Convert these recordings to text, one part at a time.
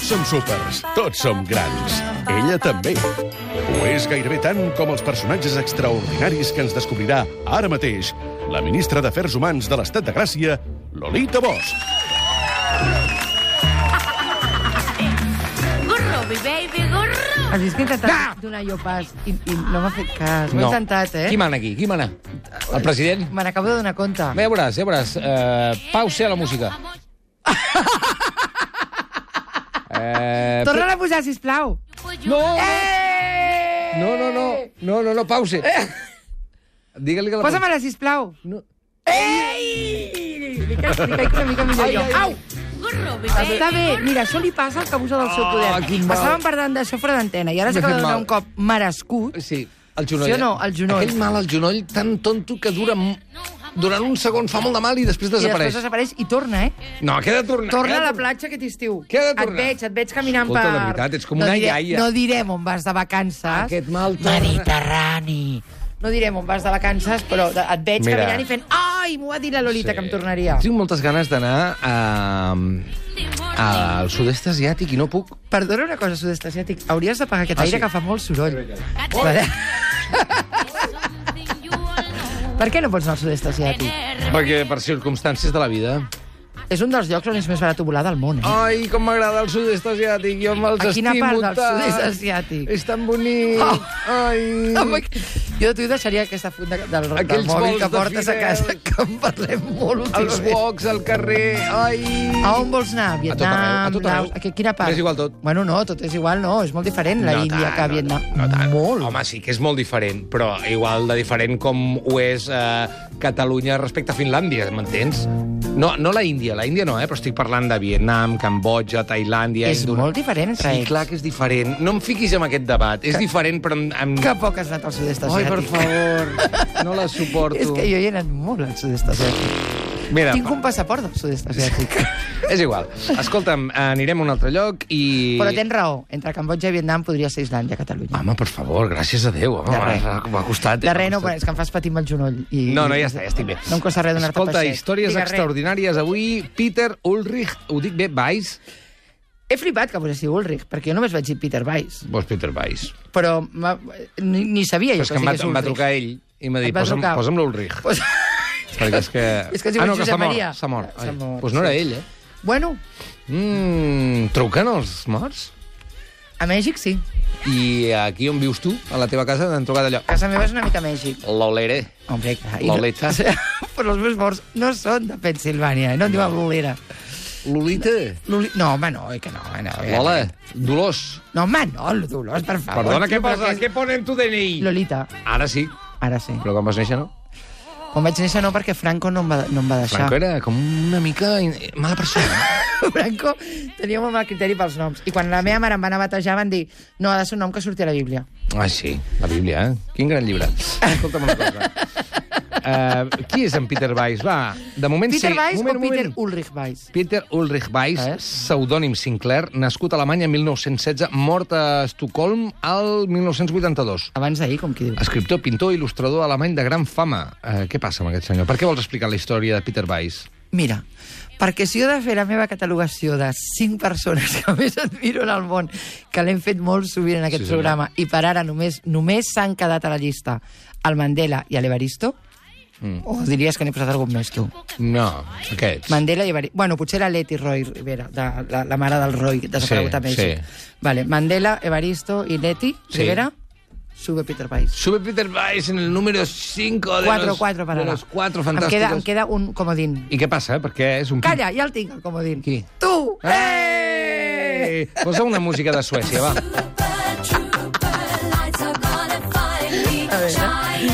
Tots som súpers, tots som grans. Ella també. Ho és gairebé tant com els personatges extraordinaris que ens descobrirà ara mateix la ministra d'Afers Humans de l'Estat de Gràcia, Lolita Bosch. Gurro, mi baby, gurro! Has vist que he intentat donar jo pas i no m'ha fet cas. Ho he intentat, Qui mana aquí? Qui mana? El president? Me n'acabo de donar compte. Ja veuràs. Pause a la música. Torna-la a posar, sisplau. No! No, pause. Digue-li que la... Posa-me-la, sisplau. No. Ei! Li caic una mica millor jo. Au! Gurro, mi baby. Està bé. Mira, això li passa al que abusa del seu poder. quin mal. Passàvem parlant d'això fora d'antena i ara s'acaba de donar un cop merescut. Sí, el genoll. Sí o no? El genoll. Aquell mal al genoll tan tonto que durant un segon fa molt de mal i després I desapareix. després desapareix i torna, eh? No, que ha de tornar. Torna a la platja aquest estiu. Què ha de tornar? Et veig caminant Escolta, per... de veritat, ets com una iaia. No direm on vas de vacances. Aquest mal torna. Mediterrani. No direm on vas de vacances, però et veig caminant i fent... Ai, m'ho va dir la Lolita, que em tornaria. Tinc moltes ganes d'anar al sud-est asiàtic i no puc. Perdona una cosa, sud-est asiàtic. Hauries d'apagar aquest aire que fa molt soroll. Vale. Per què no pots anar al sud-est asiàtic? Perquè per circumstàncies de la vida. És un dels llocs on és més barat volar del món, eh? Ai, com m'agrada el sud-est asiàtic. Jo me'ls A quina estimo part del tant. sud-est asiàtic? És tan bonic. Oh. Ai. Jo de tu deixaria aquesta funda del Aquells mòbil vols que de portes a Fidel. casa, que en parlem molt Els últimament. woks al carrer. Ai. A on vols anar? Vietnam? A tot arreu. Laos? Quina part? És igual tot. Bueno, no, tot és igual, no. És molt diferent la Índia que Vietnam. No tant. Molt. Home, sí que és molt diferent, però igual de diferent com ho és Catalunya respecte a Finlàndia, m'entens? No la Índia no, però estic parlant de Vietnam, Cambodja, Tailàndia... És molt diferent entre Sí, ells. clar que és diferent. No em fiquis en aquest debat. És diferent, però... Que poc has anat al sud-est asiàtic. Ai, per favor, no la suporto. És que jo hi he anat molt al sud-est asiàtic. Mira, Tinc un passaport del sud-est asiàtic. és igual. Escolta'm, anirem a un altre lloc i... Però tens raó. Entre Cambodja i Vietnam podria ser Islàndia, Catalunya. Home, per favor, gràcies a Déu. Home, De res. m'ha costat. De res, no, és que em fas patir amb el genoll. No, ja està, ja estic bé. No em costa res donar-te Escolta, passet. històries Digues res. extraordinàries. Avui, Peter Ulrich, ho dic bé, Weiss? He flipat que posessi Ulrich, perquè jo només vaig dir Peter Weiss. Vols Peter Weiss? Però ni sabia jo Però és que em digués va Ulrich. trucar ell i m'ha dit, Et va trucar? posa'm l'Ulrich. Pues... Perquè és que... És que es diu no, Josep s'ha mort, Maria. s'ha mort. S'ha Ai, mort, doncs no era sí. ell, eh? Bueno, Truquen els morts? a Mèxic sí. I aquí on vius tu, a la teva casa, t'han trucat allò. Casa meva és una mica Mèxic. L'Olere. Hombre, clar. Lolita. Però els meus morts no són de Pensilvània, no en diuen Lolera. Lolita. No, home, no, que no. Lola. Dolors. No, home, no, Dolors, per favor. Perdona, què tio, però passa? que és- Què pone en tu DNI? Lolita, Ara sí, ara sí. però quan vas néixer no. Quan vaig néixer no, perquè Franco no em va deixar. Franco era com una mica mala persona. Franco tenia molt mal criteri pels noms. I quan la meva mare em va anar a batejar van dir no, ha de ser un nom que surti a la Bíblia. Ah, sí, la Bíblia, eh? Quin gran llibre. Escolta'm una cosa. Qui és en Peter Weiss? Va, de moment Peter sí. Weiss Moment. o Peter Ulrich Weiss? Peter Ulrich Weiss, pseudònim Sinclair, nascut a Alemanya en 1916, mort a Estocolm al 1982. Abans d'ahir, com qui diu. Escriptor, pintor, il·lustrador alemany de gran fama. Què passa amb aquest senyor? Per què vols explicar la història de Peter Weiss? Mira, perquè si jo he de fer la meva catalogació de 5 persones que més admiro en el món, que l'hem fet molt sovint en aquest programa, i per ara només s'han quedat a la llista el Mandela i l'Evaristo, o diries que n'he posat algun més, tu? No, aquests. Mandela i Evaristo. Bueno, potser la Leti Roy Rivera, la mare del Roy, desaparegut a Mèxic. sí. Vale, Mandela, Evaristo i Leti Rivera, sube Peter Weiss. Sube Peter Weiss en el número 5 de los 4 para de los 4 fantásticos. Em queda un comodín. I què passa? Perquè és un... Calla, ja el tinc, el comodín. Qui? Tu! Ei! Posa una música de Suècia, va. A veure.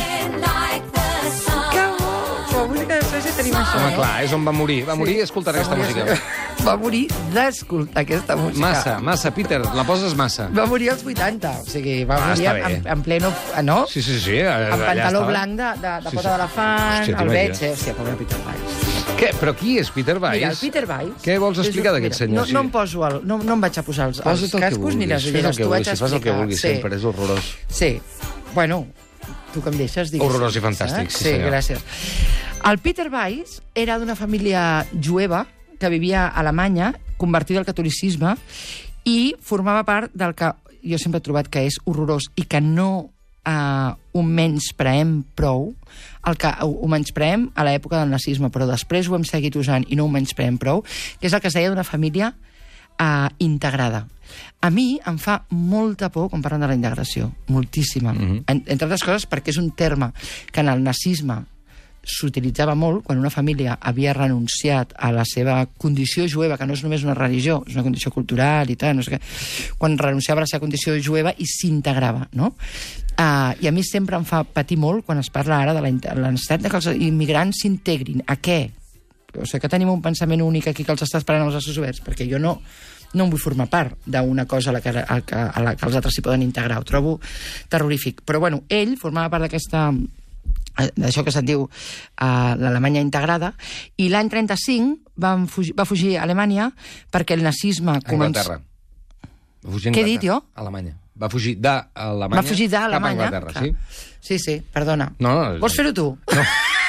Que bo! Com a música de Suècia tenim això, Home, no? clar, és on va morir. Va morir escoltant aquesta música. Va morir d'escoltar aquesta música. Massa, Peter, la poses massa. Va morir als 80, o sigui, va morir està bé. en pleno... No? Sí. Amb pantaló blanc de pota d'elefant, Hòstia, el veig, t'imagines. hòstia, pobre Peter Weiss. Què? Però qui és Peter Weiss? Mira, el Peter Weiss... Què vols explicar d'aquest senyor? No em poso no em vaig a posar els Posa't el que cascos ni les vulguis, ulleres, t'ho vaig fes el que explicar. vulguis, sempre, és horrorós. Sí, bueno, tu que em deixes, digues. Horrorós i fantàstic, sí, senyor. gràcies. El Peter Weiss era d'una família jueva que vivia a Alemanya, convertida al catolicisme, I formava part del que jo sempre he trobat que és horrorós i que no ho menyspreem prou, ho menyspreem a l'època del nazisme, però després ho hem seguit usant i no ho menyspreem prou, que és el que es deia d'una família integrada. A mi em fa molta por quan parlen de la integració, moltíssima. Entre altres coses perquè és un terme que en el nazisme s'utilitzava molt quan una família havia renunciat a la seva condició jueva, que no és només una religió, és una condició cultural i tal, no sé què, quan renunciava a la seva condició jueva i s'integrava, no? I a mi sempre em fa patir molt quan es parla ara de la necessitat que els immigrants s'integrin. A què? O sigui, que tenim un pensament únic aquí que els està esperant als braços oberts, perquè jo no em vull formar part d'una cosa a la que els altres s'hi poden integrar. Ho trobo terrorífic. Però, bueno, ell formava part d'això que se'n diu l'Alemanya integrada, i l'any 35 va fugir a Alemanya perquè el nazisme Anglaterra. Què he dit jo? Alemanya. Va fugir d'Alemanya cap a Anglaterra, sí? Sí, perdona. No, vols fer-ho tu? No.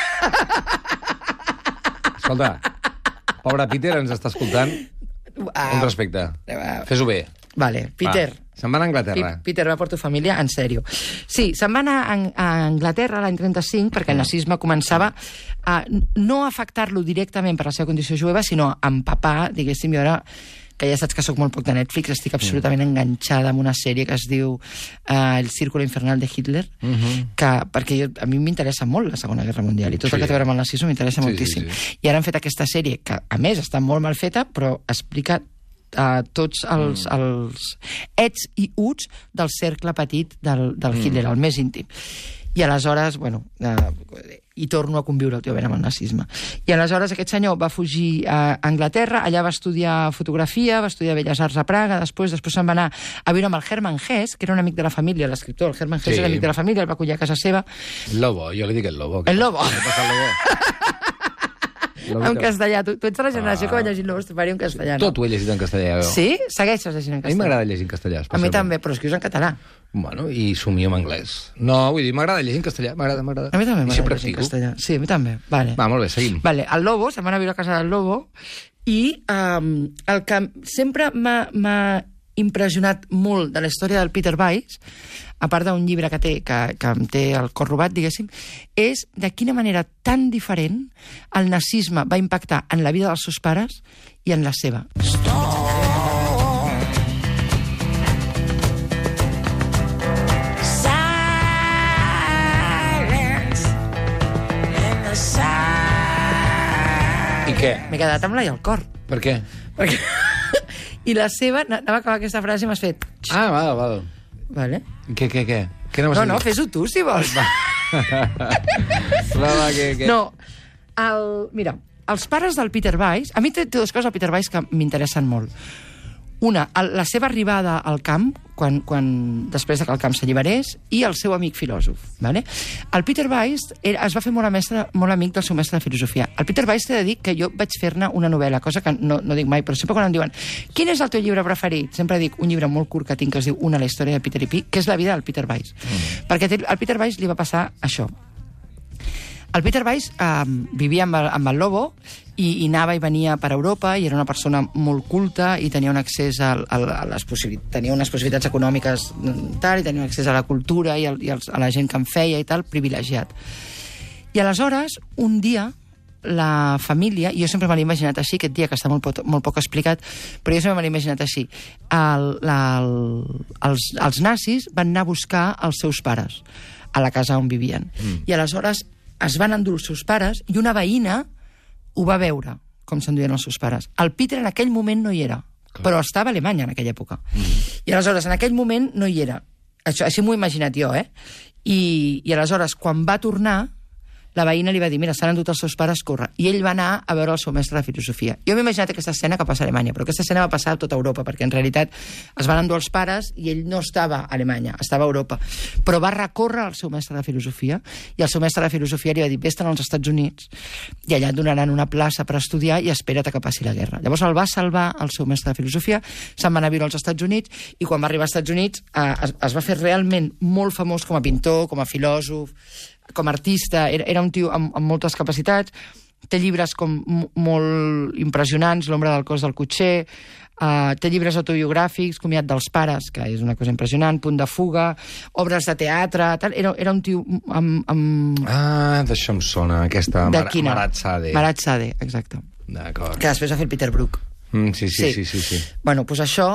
Escolta, pobre Peter ens està escoltant. Un respecte. Fes-ho bé. Vale, Peter. Se'n van a Anglaterra. Peter va per tu família, en sèrio. Sí, se'n van a Anglaterra l'any 35 perquè el nazisme començava a no afectar-lo directament per la seva condició jueva, sinó a empapar, diguéssim, i ara que ja saps que sóc molt poc de Netflix, estic absolutament enganxada amb una sèrie que es diu El Círculo Infernal de Hitler, perquè a mi m'interessa molt la Segona Guerra Mundial, i tot el que té a veure amb el nazisme m'interessa moltíssim. I ara han fet aquesta sèrie, que a més està molt mal feta, però explica tots els ets i uts del cercle petit del Hitler, el més íntim. I aleshores, bueno, i torno a conviure últimament amb el nazisme. I aleshores aquest senyor va fugir a Anglaterra, allà va estudiar fotografia, va estudiar Belles Arts a Praga, després se'n va anar a viure amb el Hermann Hesse, que era un amic de la família, l'escriptor, el Hermann Hesse era amic de la família, el va acollir a casa seva. El Lobo, jo li dic el Lobo. El Lobo. Què passa el Lobo? En castellà. Tu ets de la generació que va llegir Lobos Estepario en castellà, no? Tot ho he llegit en castellà, jo. Sí? Segueixes llegint en castellà? A mi m'agrada llegir en castellà, a mi també, però escrius en català. Bueno, i somio en anglès. No, vull dir, m'agrada llegir en castellà, m'agrada. A mi també m'agrada llegir en castellà. Sí, a mi també. Vale. Va, molt bé, seguim. Vale, el Lobo, se'n van a viure a casa del Lobo, i el que sempre m'ha impressionat molt de la història del Peter Weiss, a part d'un llibre que em té el cor robat, diguéssim, és de quina manera tan diferent el nazisme va impactar en la vida dels seus pares i en la seva. I què? M'he quedat amb l'ai al cor. Per què? I la seva... Anava a acabar aquesta frase i m'has fet... Val. Vale. Què? No, fes-ho tu, si vols. No, mira, els pares del Peter Weiss... A mi té dues coses al Peter Weiss que m'interessen molt. Una, la seva arribada al camp, després que el camp s'alliberés, i el seu amic filòsof. Vale? El Peter Weiss es va fer molt amic del seu mestre de filosofia. El Peter Weiss t'he de dir que jo vaig fer-ne una novel·la, cosa que no dic mai, però sempre quan em diuen quin és el teu llibre preferit? Sempre dic un llibre molt curt que tinc que es diu la història de Peter i Pi, que és la vida del Peter Weiss. Perquè al Peter Weiss li va passar això. El Peter Weiss vivia amb el Lobo i anava i venia per Europa i era una persona molt culta i tenia un accés a les possibilitats, tenia unes possibilitats econòmiques tal, i tenia un accés a la cultura i a la gent que en feia i tal, privilegiat. I aleshores, un dia, la família, jo sempre me l'he imaginat així, aquest dia que està molt poc explicat, però jo sempre me l'he imaginat així, els nazis van anar a buscar els seus pares a la casa on vivien. I aleshores es van endur els seus pares i una veïna ho va veure, com s'enduien els seus pares. El Peter en aquell moment no hi era, però estava a Alemanya en aquella època. I aleshores, en aquell moment no hi era. Així m'ho he imaginat jo, I aleshores, quan va tornar, la veïna li va dir, mira, s'han endut els seus pares, corre. I ell va anar a veure el seu mestre de filosofia. Jo m'he imaginat aquesta escena que passa a Alemanya, però aquesta escena va passar a tota Europa, perquè en realitat es van endur els pares i ell no estava a Alemanya, estava a Europa. Però va recórrer al seu mestre de filosofia i el seu mestre de filosofia li va dir, vés-te'n als Estats Units i allà et donaran una plaça per estudiar i espera't que passi la guerra. Llavors el va salvar el seu mestre de filosofia, se'n va anar a viure als Estats Units i quan va arribar als Estats Units es va fer realment molt famós com a pintor, com a filòsof, com a artista, era un tio amb moltes capacitats, té llibres com molt impressionants, L'ombra del cos del cotxer, té llibres autobiogràfics, Comiat dels pares, que és una cosa impressionant, Punt de fuga, obres de teatre, tal. Era un tio amb... D'això em sona, aquesta Marat Sade. Marat Sade, exacte. D'acord. Que després va fer el Peter Brook. Sí. Bueno, doncs això...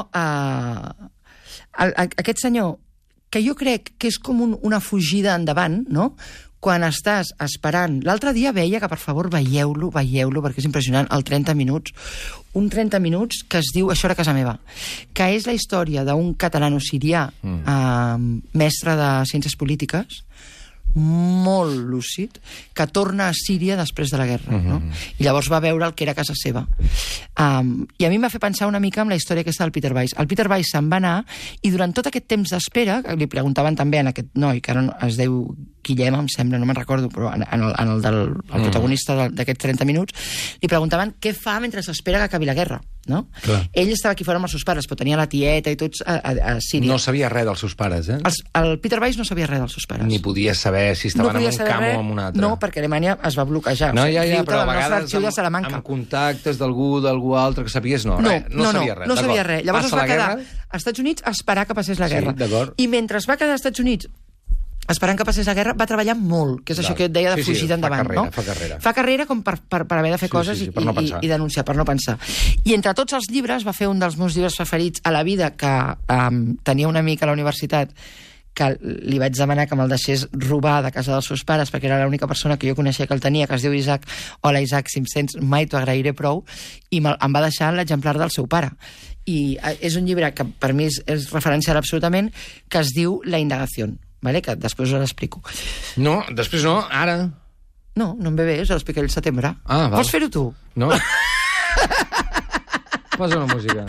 Aquest senyor, que jo crec que és com una fugida endavant, no?, quan estàs esperant... L'altre dia veia que, per favor, veieu-lo, perquè és impressionant, el 30 minuts. Un 30 minuts que es diu Això era casa meva, que és la història d'un catalano-sirià, mestre de ciències polítiques, molt lúcid, que torna a Síria després de la guerra, no? I llavors va veure el que era casa seva. I a mi m'ha fet pensar una mica en la història aquesta del Peter Weiss. El Peter Weiss se'n va anar i durant tot aquest temps d'espera, li preguntaven també a aquest noi, que ara es diu Guillem, em sembla, no me'n recordo, però en el del protagonista d'aquests 30 minuts, li preguntaven què fa mentre s'espera que acabi la guerra, no? Clar. Ell estava aquí fora amb els seus pares, però tenia la tieta i tots a Síria. No sabia res dels seus pares, eh? El Peter Weiss no sabia res dels seus pares. Ni podia saber si estaven en un camp o en un altre. No, perquè Alemanya es va bloquejar. No, però a vegades amb contactes d'algú altre que sabies, no sabia res. No sabia res. Llavors es va quedar als Estats Units a esperar que passés la guerra. I mentre es va quedar als Estats Units esperant que passés la guerra, va treballar molt, que és això que et deia de fugir d'endavant, no? Fa carrera com per haver de fer coses i denunciar, per no pensar. I entre tots els llibres va fer un dels meus llibres preferits a la vida, que tenia un amic a la universitat que li vaig demanar que me'l deixés robar de casa dels seus pares, perquè era l'única persona que jo coneixia que el tenia, que es diu Isaac. Hola, Isaac, si em sents, mai t'ho agrairé prou. I em va deixar l'exemplar del seu pare. I és un llibre que per mi és referencial absolutament, que es diu La indagació. Vale? Que després us l'explico. No, després no, ara. No em ve bé, us l'explicaré al setembre. Val. Vols fer-ho tu? No. Posa una música.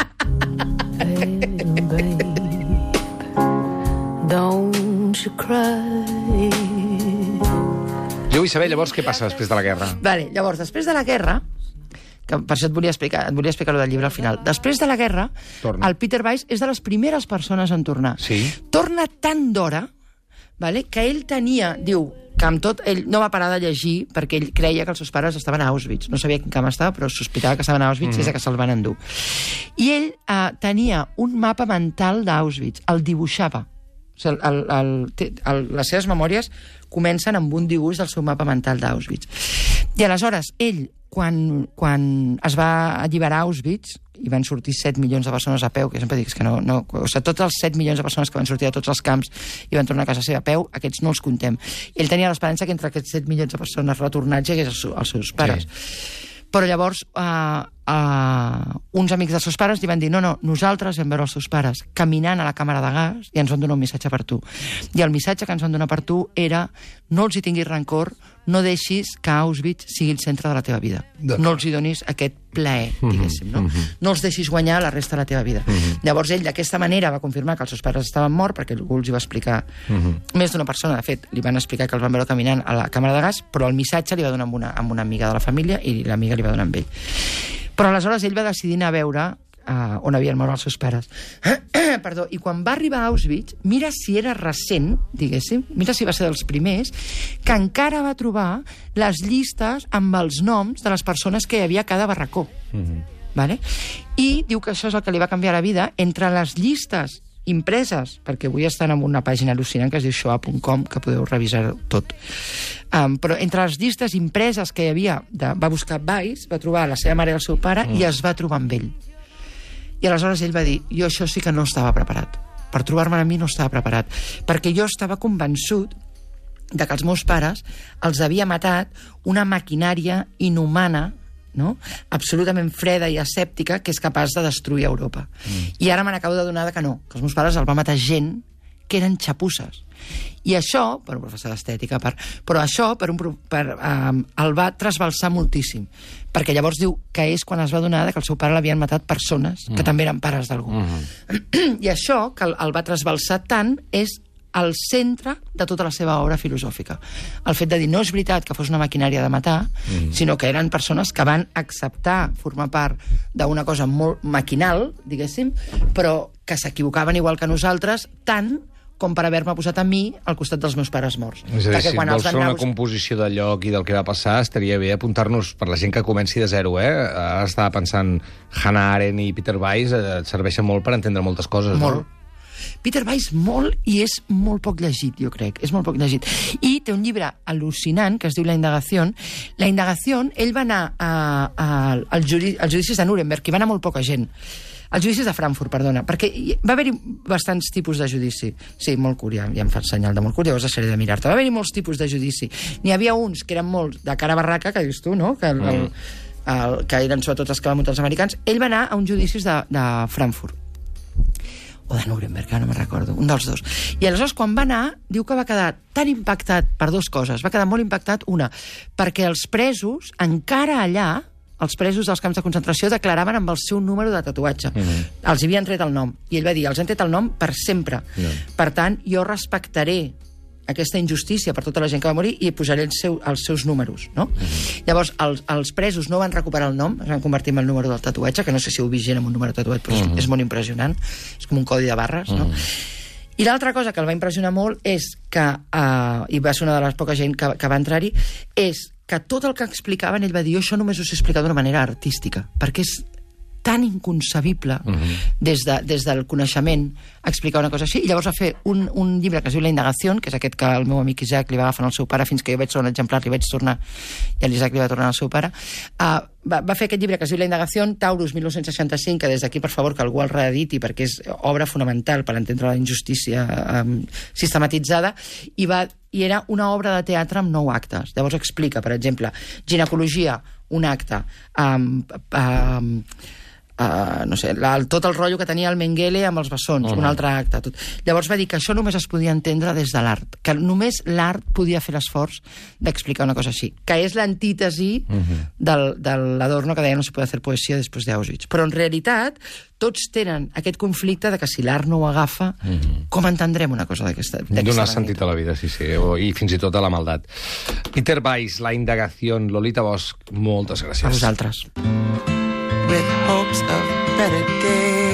Don't you cry. Jo vull saber llavors què passa després de la guerra. Vale, llavors, després de la guerra, que per això et volia explicar el del llibre al final. Després de la guerra, el Peter Weiss és de les primeres persones en tornar. Sí. Torna tan d'hora, vale, que ell tenia, diu, que amb tot, ell no va parar de llegir perquè ell creia que els seus pares estaven a Auschwitz. No sabia quin camp estava, però sospitava que estaven a Auschwitz des que se'l van endur. I ell tenia un mapa mental d'Auschwitz, el dibuixava. O sigui, les seves memòries comencen amb un dibuix del seu mapa mental d'Auschwitz. I aleshores, ell, quan es va alliberar Auschwitz, i van sortir 7 milions de persones a peu, que sempre dic que no, o sigui, tots els 7 milions de persones que van sortir de tots els camps i van tornar a casa seva a peu, aquests no els contem. I ell tenia l'esperança que entre aquests 7 milions de persones retornats hi hagués els seus pares. Sí. Però llavors uns amics dels seus pares li van dir no, nosaltres vam veure els seus pares caminant a la càmera de gas i ens van donar un missatge per tu. I el missatge que ens van donar per tu era no els hi tinguis rancor, no deixis que Auschwitz sigui el centre de la teva vida. No els hi donis aquest plaer, diguéssim, no? No els deixis guanyar la resta de la teva vida. Llavors ell d'aquesta manera va confirmar que els seus pares estaven morts, perquè algú els hi va explicar més d'una persona, de fet, li van explicar que els van veure caminant a la càmera de gas, però el missatge li va donar amb una amiga de la família i l'amiga li va donar amb ell. Però aleshores ell va decidir anar a veure on havien mort els seus pares. Perdó, i quan va arribar a Auschwitz, mira si era recent, diguéssim, mira si va ser dels primers, que encara va trobar les llistes amb els noms de les persones que hi havia a cada barracó. Vale? I diu que això és el que li va canviar la vida. Entre les llistes impreses, perquè avui estan en una pàgina al·lucinant que es diu shoah.com, que podeu revisar tot. Però entre les llistes impreses que hi havia, va buscar Weiss, va trobar la seva mare i el seu pare i es va trobar amb ell. I aleshores ell va dir, jo això sí que no estava preparat. Per trobar-me a mi no estava preparat. Perquè jo estava convençut de que els meus pares els havia matat una maquinària inhumana, no? Absolutament freda i asèptica, que és capaç de destruir Europa. I ara me n'acabo de donar que no, que els meus pares els va matar gent que eren xapusses. I això, per un professor d'estètica, però això el va trasbalsar moltíssim, perquè llavors diu que és quan es va adonar que el seu pare l'havien matat persones que també eren pares d'algú. I això, que el va trasbalsar tant, és al centre de tota la seva obra filosòfica. El fet de dir, no és veritat que fos una maquinària de matar, sinó que eren persones que van acceptar formar part d'una cosa molt maquinal, diguéssim, però que s'equivocaven igual que nosaltres, tant com per haver-me posat a mi al costat dels meus pares morts. És a dir, si vols fer una composició del lloc i del que va passar, estaria bé apuntar-nos, per la gent que comenci de zero, Ara estava pensant Hannah Arendt i Peter Weiss, et serveixen molt per entendre moltes coses, molt. no? Peter Weiss molt, i és molt poc llegit, jo crec. És molt poc llegit. I té un llibre al·lucinant que es diu La indagación. La indagación, ell va anar als judicis de Nuremberg, i va anar molt poca gent. Els judicis de Frankfurt, perdona, perquè va haver-hi bastants tipus de judici. Sí, molt curiós, ja em fa el senyal de molt curiós, seré de mirar-te. Va haver-hi molts tipus de judici. N'hi havia uns que eren molt de cara barraca, que dius tu, no?, que eren sobretot els que van muntar els americans. Ell va anar a uns judicis de Frankfurt. O de Nuremberg, no me'n recordo, un dels dos. I aleshores, quan va anar, diu que va quedar tan impactat per dues coses. Va quedar molt impactat, una, perquè els presos, encara allà, els presos dels camps de concentració declaraven amb el seu número de tatuatge. Els havien tret el nom. I ell va dir, els han tret el nom per sempre. Per tant, jo respectaré aquesta injustícia per tota la gent que va morir i posaré els seus números, no? Llavors, els presos no van recuperar el nom, es van convertir en el número del tatuatge, que no sé si ho vigent amb un número de tatuatge, però és molt impressionant. És com un codi de barres, no? I l'altra cosa que el va impressionar molt és que, i va ser una de les poques gent que va entrar-hi, és que tot el que explicaven, ell va dir, jo això només ho sé explicar d'una manera artística, perquè és tan inconcebible des del coneixement explicar una cosa així. I llavors va fer un llibre que es diu La indagación, que és aquest que el meu amic Isaac li va agafar al seu pare, fins que jo vaig ser un exemplar, li vaig tornar, i l'Isaac li va tornar al seu pare. Va fer aquest llibre que es diu La indagación, Taurus, 1965, que des d'aquí, per favor, que algú el reediti, perquè és obra fonamental per entendre la injustícia sistematitzada, i era una obra de teatre amb 9 actes. Llavors explica, per exemple, ginecologia, un acte, no sé, tot el rotllo que tenia el Mengele amb els bessons, un altre acte. Tot. Llavors va dir que això només es podia entendre des de l'art, que només l'art podia fer l'esforç d'explicar una cosa així, que és l'antítesi de l'Adorno que deia no se puede hacer poesía després d'Auschwitz. Però en realitat tots tenen aquest conflicte de que si l'art no ho agafa, com entendrem una cosa d'aquesta magnitud? Donar sentit a la vida, sí, i fins i tot a la maldat. Peter Weiss, La indagación, Lolita Bosch, moltes gràcies. A vosaltres. With hopes of better days.